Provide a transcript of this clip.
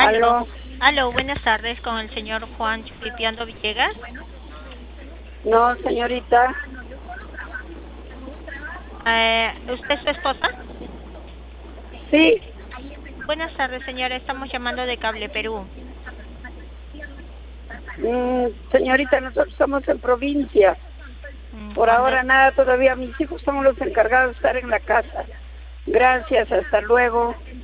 Aló, Aló, aló, buenas tardes con el señor Juan Chupitiando Villegas. no, señorita, ¿Usted es su esposa? sí, Buenas tardes, señora. Estamos llamando de Cable Perú. señorita, nosotros estamos en provincia. Por Cuando ahora nada, todavía mis hijos son los encargados de estar en la casa. Gracias, hasta luego.